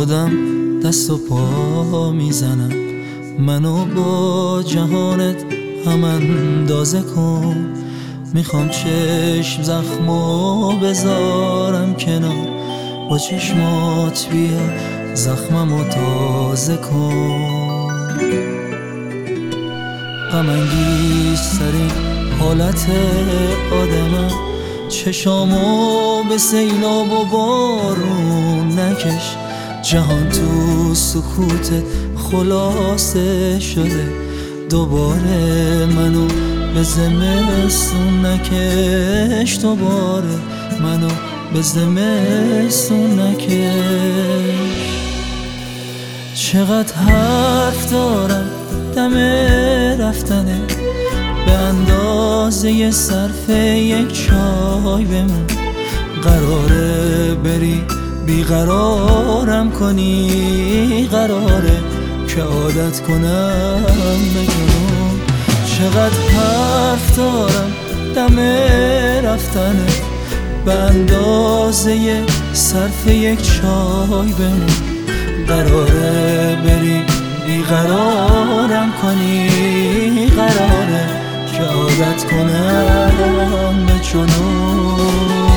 خودم دست و پا میزنم. منو با جهانت هم اندازه کن. میخوام چشم زخمو بذارم کنار، با چشمات بیا زخممو تازه کن. غم انگیزترین حالت آدمم، چشامو به سیلاب و بارون نکش. جهان تو سکوتت خلاصه شده، دوباره منو به زمستون نکش. دوباره منو به زمستون نکش. چقدر حرف دارم دم رفتنه، به اندازه صرف یک چای بمون. قراره بری بیقرارم کنی، قراره که عادت کنم به جنون. چقدر حرف دارم دم رفتنه، به اندازه صرف یک چای بمون. قراره بری بیقرارم کنی، قراره که عادت کنم به جنون.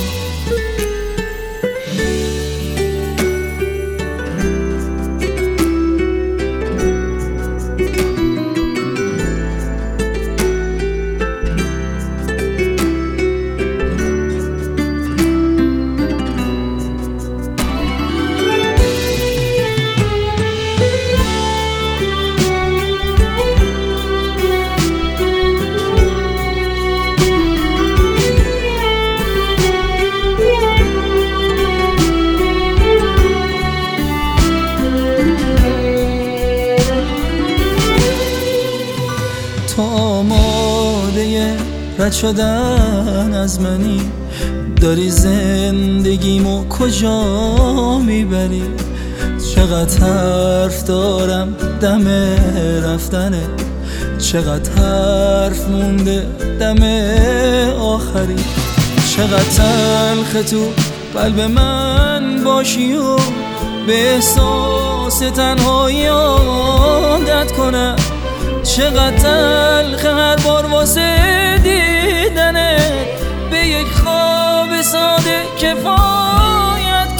تو آماده رد شدن از منی، داری زندگیمو کجا میبری؟ چقدر حرف دارم دم رفتنه، چقدر حرف مونده دم آخری. چقدر تلخ تو قلب من باشی و به احساس تنهایی عادت کنم. چقدر تلخ هر بار واسه دیدنه، به یک خواب ساده کفایت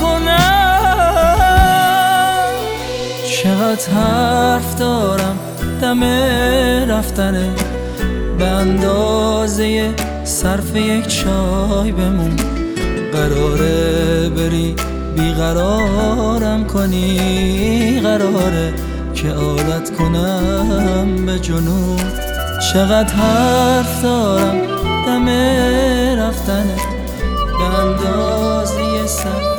کنم. چقدر حرف دارم دم رفتنه، به اندازه صرف یک چای بمون. قراره بری بیقرارم کنی، قراره که عادت کنم به جنون. چقدر حرف دارم دم رفتنه، به اندازه صرف